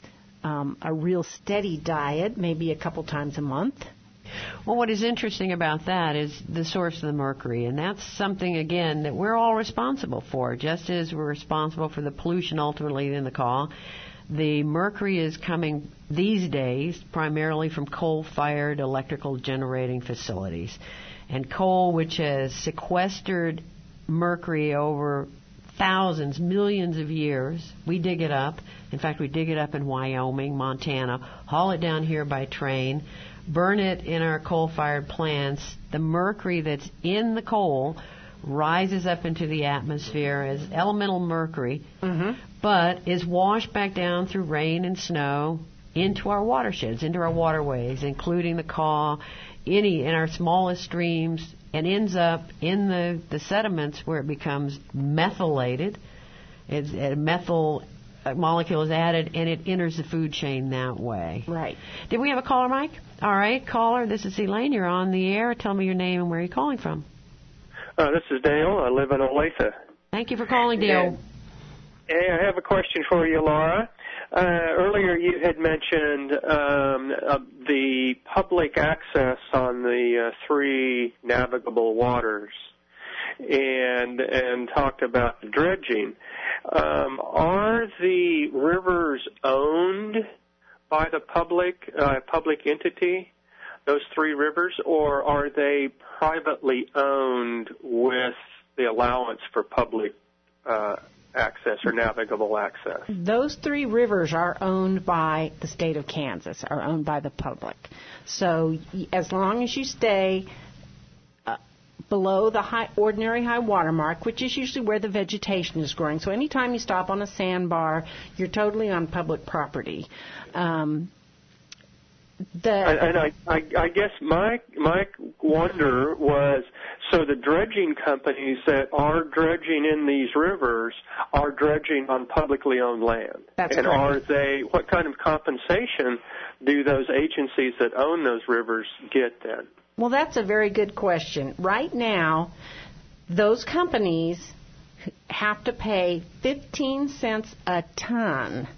um, a real steady diet, maybe a couple times a month. Well, what is interesting about that is the source of the mercury, and that's something, again, that we're all responsible for, just as we're responsible for the pollution ultimately in the call. The mercury is coming these days primarily from coal-fired electrical generating facilities. And coal, which has sequestered mercury over thousands, millions of years, we dig it up. In fact, we dig it up in Wyoming, Montana, haul it down here by train, burn it in our coal-fired plants. The mercury that's in the coal rises up into the atmosphere as elemental mercury, mm-hmm. but is washed back down through rain and snow into our watersheds, into our waterways, including the Kaw, any in our smallest streams, and ends up in the, the sediments where it becomes methylated. It's, a methyl molecule is added, and it enters the food chain that way. Right. Did we have a caller, Mike? All right, caller, this is Elaine. You're on the air. Tell me your name and where you're calling from. Uh, this is Dale. I live in Olathe. Thank you for calling, Dale. Hey, I have a question for you, Laura. Uh, earlier you had mentioned um, uh, the public access on the uh, three navigable waters and and talked about the dredging. Um, are the rivers owned by the public, uh, public entity, those three rivers, or are they privately owned with the allowance for public uh, access or navigable access? Those three rivers are owned by the state of Kansas, are owned by the public. So as long as you stay uh, below the high, ordinary high water mark, which is usually where the vegetation is growing. So anytime you stop on a sandbar, you're totally on public property. Um, the, and I, I, I guess my my wonder was, so the dredging companies that are dredging in these rivers are dredging on publicly owned land. That's and correct. Are they? What kind of compensation do those agencies that own those rivers get then? Well, that's a very good question. Right now, those companies have to pay fifteen cents a ton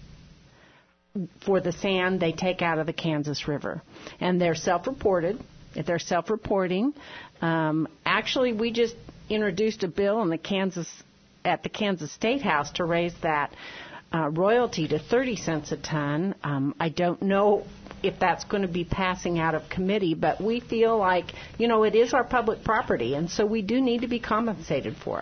for the sand they take out of the Kansas River. And they're self-reported. They're self-reporting. Um, actually, we just introduced a bill in the Kansas at the Kansas State House to raise that uh, royalty to thirty cents a ton. Um, I don't know if that's going to be passing out of committee, but we feel like, you know, it is our public property, and so we do need to be compensated for it.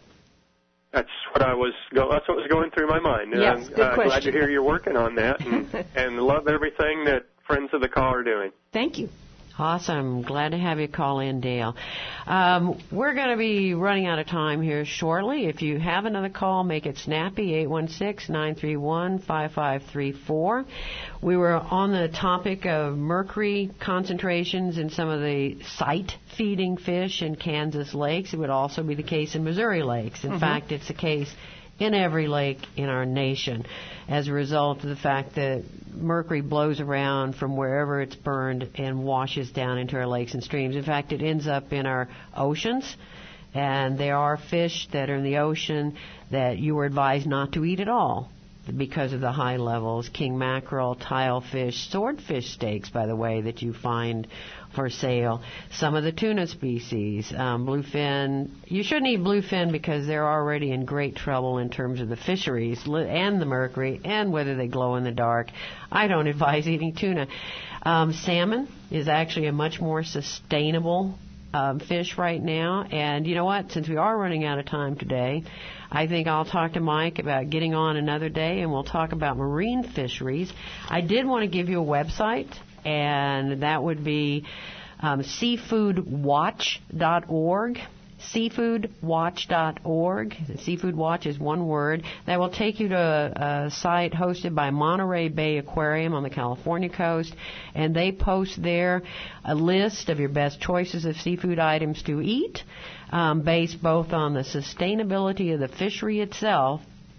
That's what I was. Go, that's what was going through my mind. Yes, and good I'm uh, question. glad to hear you're working on that, and, and love everything that Friends of the Call are doing. Thank you. Awesome. Glad to have you call in, Dale. Um, we're going to be running out of time here shortly. If you have another call, make it snappy, eight one six, nine three one, five five three four. We were on the topic of mercury concentrations in some of the sight-feeding fish in Kansas lakes. It would also be the case in Missouri lakes. In mm-hmm. fact, it's the case in every lake in our nation as a result of the fact that mercury blows around from wherever it's burned and washes down into our lakes and streams. In fact, it ends up in our oceans, and there are fish that are in the ocean that you were advised not to eat at all because of the high levels. King mackerel, tilefish, swordfish steaks, by the way, that you find for sale. Some of the tuna species, um, bluefin. You shouldn't eat bluefin because they're already in great trouble in terms of the fisheries and the mercury and whether they glow in the dark. I don't advise eating tuna. Um, salmon is actually a much more sustainable um, fish right now. And you know what? Since we are running out of time today, I think I'll talk to Mike about getting on another day, and we'll talk about marine fisheries. I did want to give you a website, and that would be um, seafood watch dot org. seafood watch dot org. Seafood Watch is one word. That will take you to a, a site hosted by Monterey Bay Aquarium on the California coast, and they post there a list of your best choices of seafood items to eat, um, based both on the sustainability of the fishery itself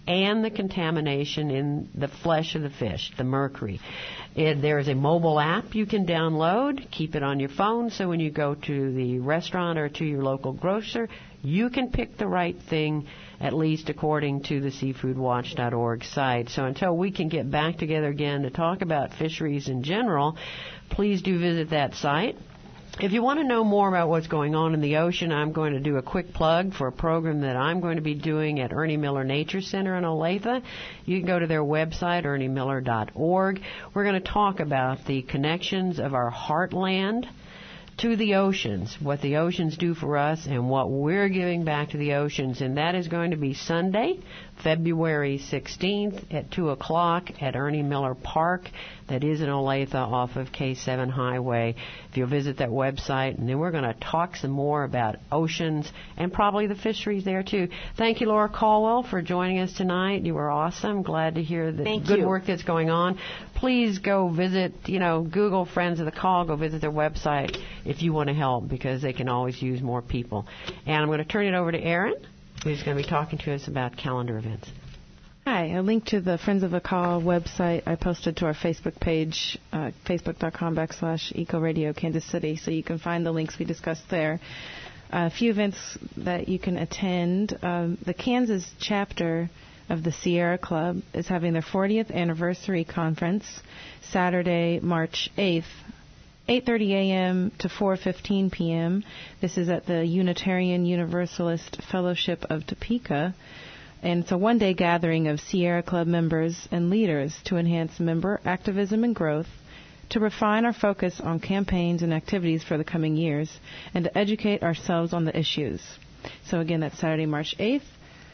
and the contamination in the flesh of the fish, the mercury. It, there is a mobile app you can download. Keep it on your phone so when you go to the restaurant or to your local grocer, you can pick the right thing, at least according to the seafood watch dot org site. So until we can get back together again to talk about fisheries in general, please do visit that site. If you want to know more about what's going on in the ocean, I'm going to do a quick plug for a program that I'm going to be doing at Ernie Miller Nature Center in Olathe. You can go to their website, ernie miller dot org. We're going to talk about the connections of our heartland to the oceans, what the oceans do for us and what we're giving back to the oceans. And that is going to be Sunday, February sixteenth at two o'clock at Ernie Miller Park. That is in Olathe off of K seven Highway. If you'll visit that website, and then we're going to talk some more about oceans and probably the fisheries there too. Thank you, Laura Caldwell, for joining us tonight. You were awesome. Glad to hear the Thank good you. work that's going on. Please go visit, you know, Google Friends of the Call. Go visit their website if you want to help, because they can always use more people. And I'm going to turn it over to Erin, who's going to be talking to us about calendar events. Hi, a link to the Friends of the Call website I posted to our Facebook page, uh, facebook.com backslash Eco Radio Kansas City, so you can find the links we discussed there. A few events that you can attend. Um, the Kansas chapter of the Sierra Club is having their fortieth anniversary conference Saturday, March eighth, eight thirty a.m. to four fifteen p.m. This is at the Unitarian Universalist Fellowship of Topeka. And it's a one-day gathering of Sierra Club members and leaders to enhance member activism and growth, to refine our focus on campaigns and activities for the coming years, and to educate ourselves on the issues. So again, that's Saturday, March eighth.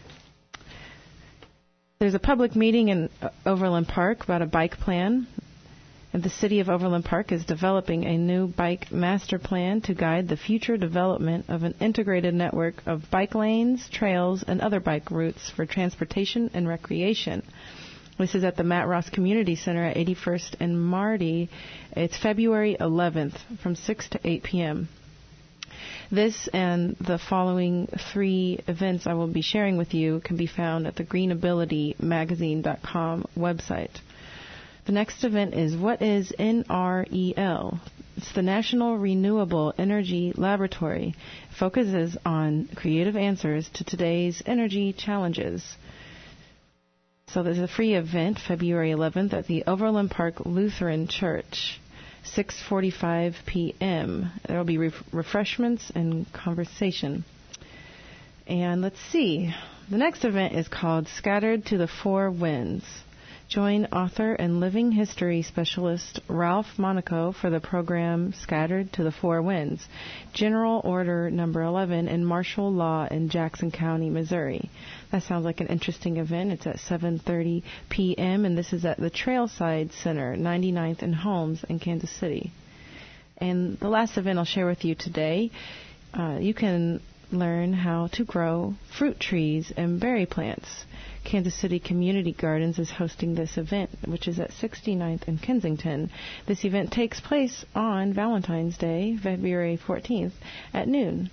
There's a public meeting in Overland Park about a bike plan. And the City of Overland Park is developing a new bike master plan to guide the future development of an integrated network of bike lanes, trails, and other bike routes for transportation and recreation. This is at the Matt Ross Community Center at eighty-first and Marty. It's February eleventh from six to eight p.m. This and the following three events I will be sharing with you can be found at the green ability magazine dot com website. The next event is What is N R E L? It's the National Renewable Energy Laboratory. It focuses on creative answers to today's energy challenges. So there's a free event February eleventh at the Overland Park Lutheran Church, six forty-five p.m. There will be ref- refreshments and conversation. And let's see. The next event is called Scattered to the Four Winds. Join author and living history specialist Ralph Monaco for the program Scattered to the Four Winds, General Order Number eleven in martial law in Jackson County, Missouri. That sounds like an interesting event. It's at seven thirty p.m. and this is at the Trailside Center, ninety-ninth and Holmes in Kansas City. And the last event I'll share with you today, uh, you can learn how to grow fruit trees and berry plants. Kansas City Community Gardens is hosting this event, which is at sixty-ninth and Kensington. This event takes place on Valentine's Day, February fourteenth, at noon.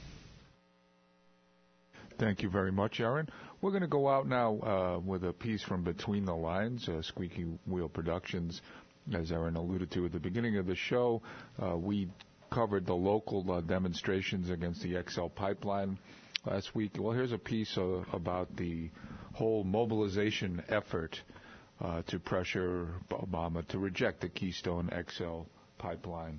Thank you very much, Erin. We're going to go out now uh, with a piece from Between the Lines, uh, Squeaky Wheel Productions. As Erin alluded to at the beginning of the show, uh, we covered the local uh, demonstrations against the X L pipeline last week. Well, here's a piece uh, about the whole mobilization effort uh, to pressure Obama to reject the Keystone X L pipeline.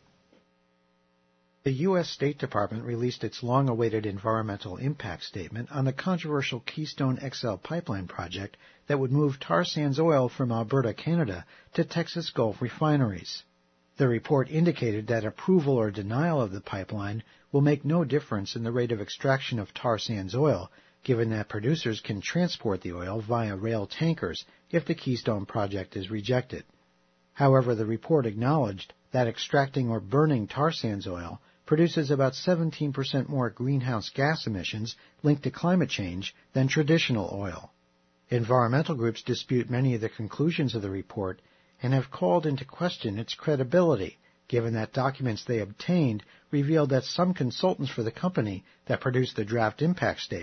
The U S State Department released its long-awaited environmental impact statement on the controversial Keystone X L pipeline project that would move tar sands oil from Alberta, Canada, to Texas Gulf refineries. The report indicated that approval or denial of the pipeline will make no difference in the rate of extraction of tar sands oil, given that producers can transport the oil via rail tankers if the Keystone project is rejected. However, the report acknowledged that extracting or burning tar sands oil produces about seventeen percent more greenhouse gas emissions linked to climate change than traditional oil. Environmental groups dispute many of the conclusions of the report and have called into question its credibility, given that documents they obtained revealed that some consultants for the company that produced the draft impact statement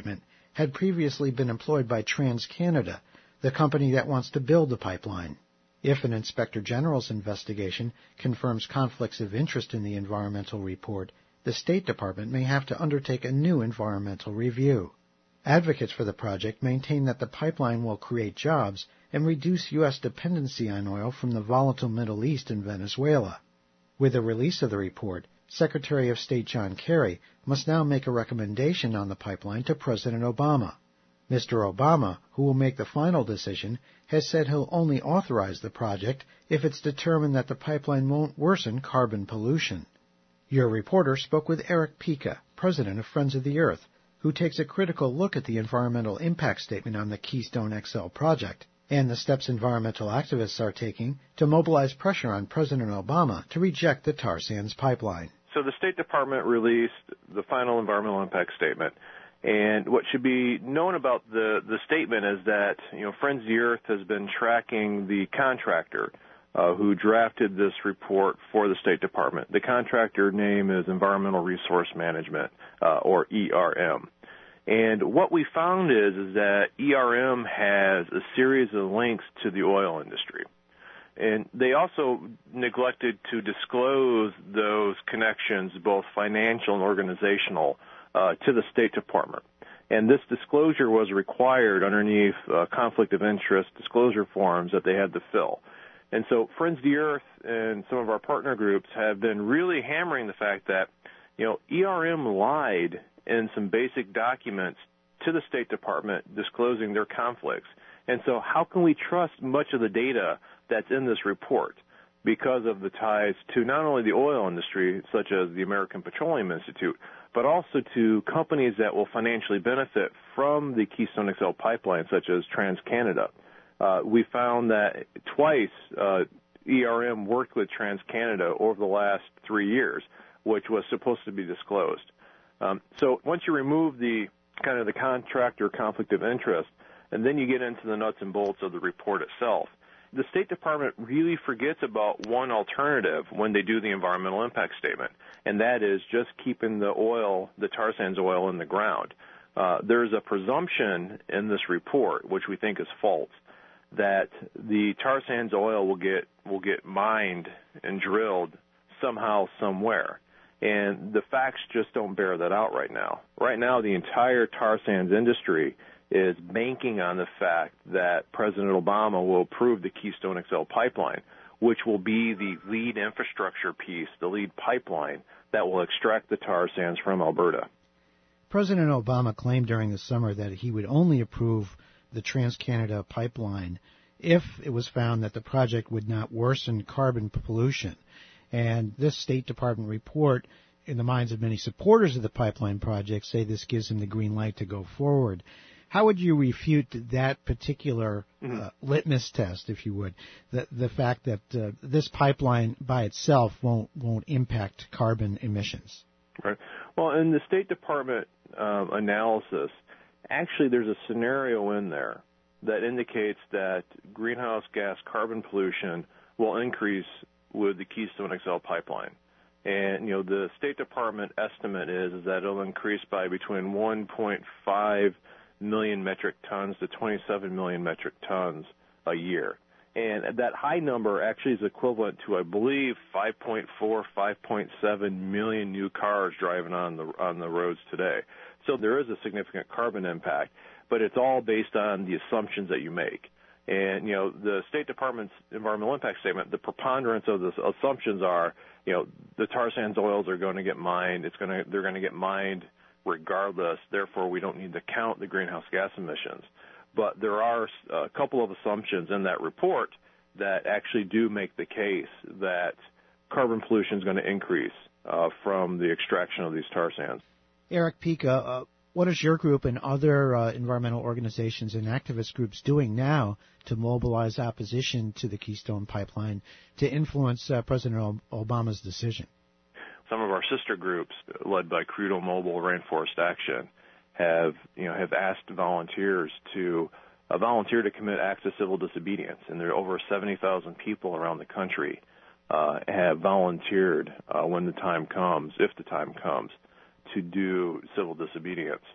had previously been employed by TransCanada, the company that wants to build the pipeline. If an Inspector General's investigation confirms conflicts of interest in the environmental report, the State Department may have to undertake a new environmental review. Advocates for the project maintain that the pipeline will create jobs and reduce U S dependency on oil from the volatile Middle East and Venezuela. With the release of the report, Secretary of State John Kerry must now make a recommendation on the pipeline to President Obama. Mister Obama, who will make the final decision, has said he'll only authorize the project if it's determined that the pipeline won't worsen carbon pollution. Your reporter spoke with Eric Pica, president of Friends of the Earth, who takes a critical look at the environmental impact statement on the Keystone X L project and the steps environmental activists are taking to mobilize pressure on President Obama to reject the tar sands pipeline. So the State Department released the final environmental impact statement. And what should be known about the, the statement is that, you know, Friends of the Earth has been tracking the contractor uh, who drafted this report for the State Department. The contractor name is Environmental Resource Management, uh, or E R M. And what we found is, is that E R M has a series of links to the oil industry. And they also neglected to disclose those connections, both financial and organizational, uh, to the State Department. And this disclosure was required underneath uh, conflict of interest disclosure forms that they had to fill. And so Friends of the Earth and some of our partner groups have been really hammering the fact that, you know, E R M lied in some basic documents to the State Department disclosing their conflicts. And so how can we trust much of the data that's in this report because of the ties to not only the oil industry, such as the American Petroleum Institute, but also to companies that will financially benefit from the Keystone X L pipeline, such as TransCanada. Uh, we found that twice uh, E R M worked with TransCanada over the last three years, which was supposed to be disclosed. Um, so once you remove the kind of the contractor conflict of interest, and then you get into the nuts and bolts of the report itself, the State Department really forgets about one alternative when they do the environmental impact statement, and that is just keeping the oil, the tar sands oil, in the ground. Uh, there's a presumption in this report, which we think is false, that the tar sands oil will get will get mined and drilled somehow, somewhere. And the facts just don't bear that out right now. Right now, the entire tar sands industry is banking on the fact that President Obama will approve the Keystone X L pipeline, which will be the lead infrastructure piece, the lead pipeline that will extract the tar sands from Alberta. President Obama claimed during the summer that he would only approve the TransCanada pipeline if it was found that the project would not worsen carbon pollution. And this State Department report, in the minds of many supporters of the pipeline project, say this gives him the green light to go forward. How would you refute that particular uh, litmus test, if you would, the, the fact that uh, this pipeline by itself won't won't impact carbon emissions? Right. Well, in the State Department um, analysis, actually there's a scenario in there that indicates that greenhouse gas carbon pollution will increase with the Keystone X L pipeline. And, you know, the State Department estimate is, is that it'll increase by between one point five million metric tons to twenty-seven million metric tons a year. And that high number actually is equivalent to, I believe, five point four, five point seven million new cars driving on the on the roads today. So there is a significant carbon impact, but it's all based on the assumptions that you make. And, you know, the State Department's environmental impact statement, the preponderance of the assumptions are, you know, the tar sands oils are going to get mined. It's going to, they're going to get mined regardless. Therefore, we don't need to count the greenhouse gas emissions. But there are a couple of assumptions in that report that actually do make the case that carbon pollution is going to increase uh, from the extraction of these tar sands. Eric Pica, uh, what is your group and other uh, environmental organizations and activist groups doing now to mobilize opposition to the Keystone Pipeline to influence uh, President Obama's decision? Some of our sister groups, led by Credo Mobile Rainforest Action, have you know have asked volunteers to uh, volunteer to commit acts of civil disobedience, and there are over seventy thousand people around the country uh, have volunteered uh, when the time comes, if the time comes, to do civil disobedience.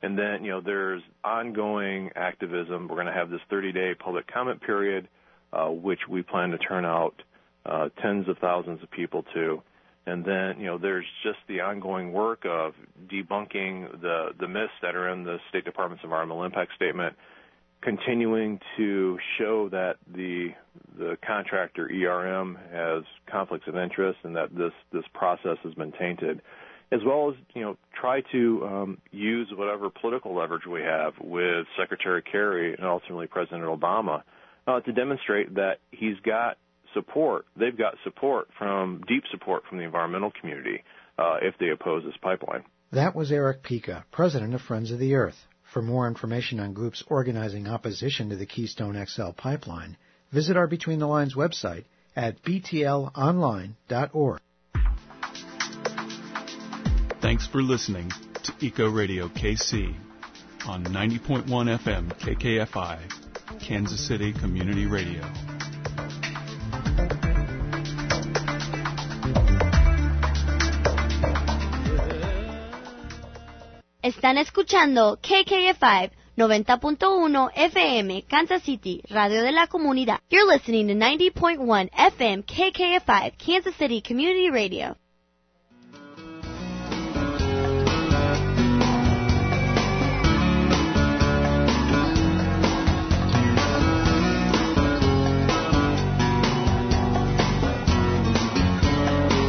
And then, you know, there's ongoing activism. We're going to have this thirty-day public comment period, uh, which we plan to turn out uh, tens of thousands of people to. And then, you know, there's just the ongoing work of debunking the, the myths that are in the State Department's environmental impact statement, continuing to show that the the contractor E R M has conflicts of interest and that this, this process has been tainted, as well as, you know, try to um, use whatever political leverage we have with Secretary Kerry and ultimately President Obama uh, to demonstrate that he's got support. They've got support from, deep support from the environmental community uh, if they oppose this pipeline. That was Eric Pica, president of Friends of the Earth. For more information on groups organizing opposition to the Keystone X L pipeline, visit our Between the Lines website at b t l online dot org. Thanks for listening to Eco Radio K C on ninety point one F M K K F I, Kansas City Community Radio. Están escuchando K K F I noventa punto uno F M, Kansas City, Radio de la Comunidad. You're listening to ninety point one F M K K F I, Kansas City Community Radio.